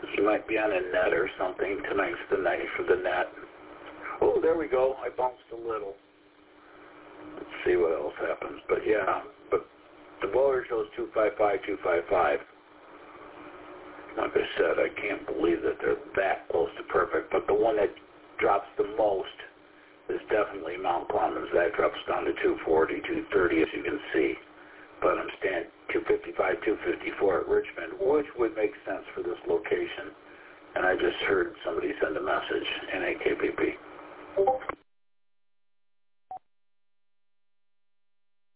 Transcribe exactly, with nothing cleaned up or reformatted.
You might be on a net or something. Tonight's the night for the net. Oh, there we go. I bounced a little. Let's see what else happens. But yeah, but the Bollinger shows two five five, two five five. Like I said, I can't believe that they're that close to perfect. But the one that drops the most is definitely Mount Clemens. That drops down to two forty, two thirty, as you can see. But I'm staying two fifty-five, two fifty-four at Richmond, which would make sense for this location. And I just heard somebody send a message, N A K P P.